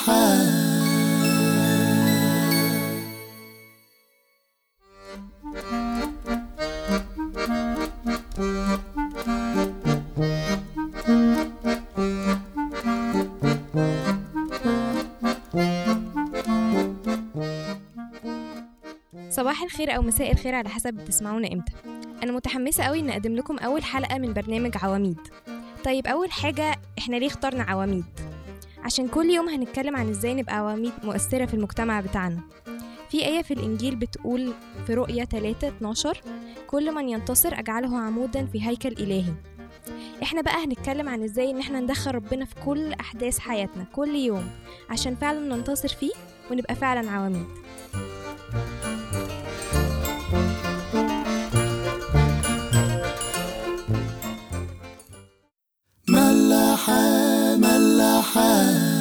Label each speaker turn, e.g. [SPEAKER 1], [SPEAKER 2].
[SPEAKER 1] صباح الخير أو مساء الخير على حسب بتسمعونا إمتى. أنا متحمسة قوي إن أقدم لكم أول حلقة من برنامج عواميد. طيب أول حاجة، إحنا ليه اخترنا عواميد؟ عشان كل يوم هنتكلم عن إزاي نبقى عواميد مؤثرة في المجتمع بتاعنا. في آية في الإنجيل بتقول في رؤية 3:12 كل من ينتصر أجعله عمودا في هيكل إلهي. إحنا بقى هنتكلم عن إزاي إن إحنا ندخل ربنا في كل أحداث حياتنا كل يوم عشان فعلا ننتصر فيه ونبقى فعلا عواميد.
[SPEAKER 2] ملاحة